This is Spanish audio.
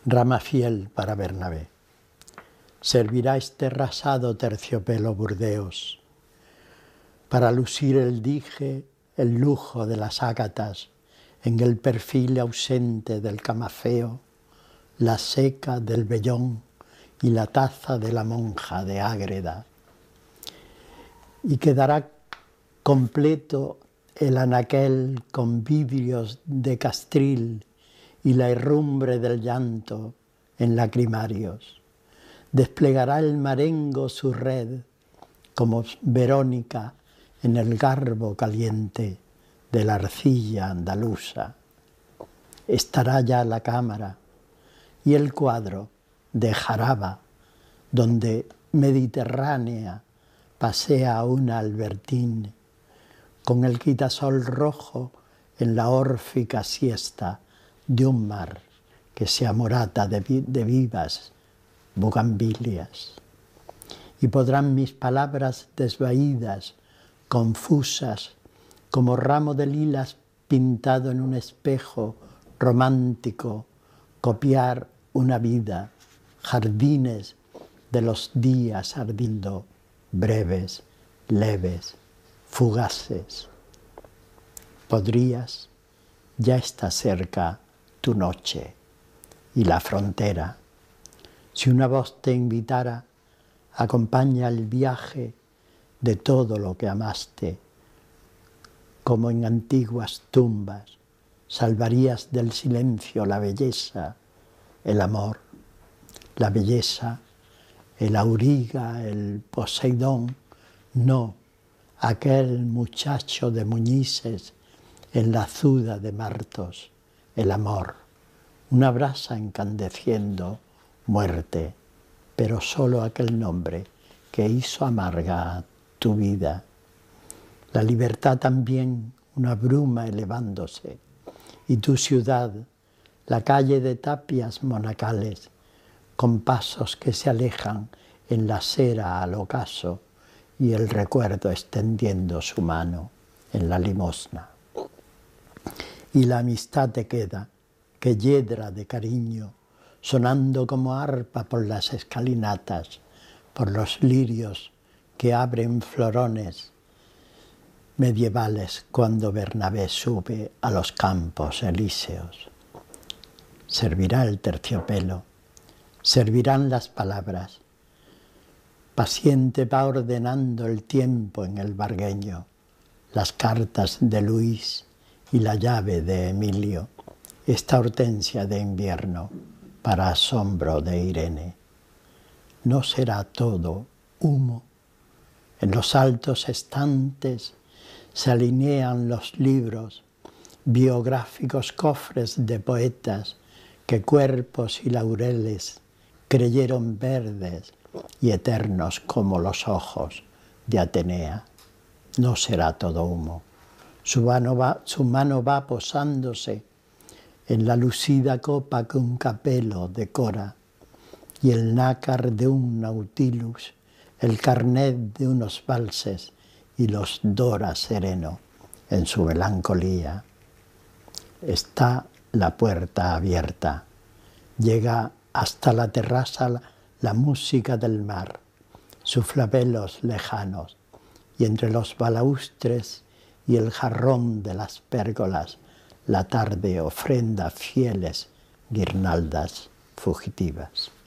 Rama fiel para Bernabé. Servirá este rasado terciopelo Burdeos para lucir el dije, el lujo de las ágatas, en el perfil ausente del camafeo, la seca del vellón y la taza de la monja de Ágreda. Y quedará completo el anaquel con vidrios de castril y la herrumbre del llanto en lacrimarios. Desplegará el marengo su red como Verónica en el garbo caliente de la arcilla andaluza. Estará ya la cámara y el cuadro de Jaraba, donde Mediterránea pasea una Albertine, con el quitasol rojo en la órfica siesta de un mar que se amorata de vivas bugambilias. Y podrán mis palabras desvaídas, confusas, como ramo de lilas pintado en un espejo romántico, copiar una vida, jardines de los días ardiendo, breves, leves, fugaces. Podrías, ya está cerca tu noche y la frontera. Si una voz te invitara, acompaña el viaje de todo lo que amaste. Como en antiguas tumbas, salvarías del silencio la belleza, el amor, la belleza, el auriga, el Poseidón, no, aquel muchacho de Muñices en la azuda de Martos, el amor, una brasa incandeciendo, muerte, pero solo aquel nombre que hizo amarga tu vida. La libertad también, una bruma elevándose, y tu ciudad, la calle de tapias monacales, con pasos que se alejan en la acera al ocaso, y el recuerdo extendiendo su mano en la limosna. Y la amistad te queda, que yedra de cariño, sonando como arpa por las escalinatas, por los lirios que abren florones medievales cuando Bernabé sube a los campos elíseos. Servirá el terciopelo, servirán las palabras. Paciente va ordenando el tiempo en el vargueño, las cartas de Luis y la llave de Emilio, esta hortensia de invierno para asombro de Irene. ¿No será todo humo? En los altos estantes se alinean los libros, biográficos cofres de poetas que cuerpos y laureles creyeron verdes y eternos como los ojos de Atenea. No será todo humo. Su mano va posándose en la lucida copa que un capelo decora, y el nácar de un nautilus, el carnet de unos valses, y los dora sereno en su melancolía. Está la puerta abierta, llega hasta la terraza la música del mar, sus flabelos lejanos, y entre los balaustres y el jarrón de las pérgolas, la tarde ofrenda fieles guirnaldas fugitivas.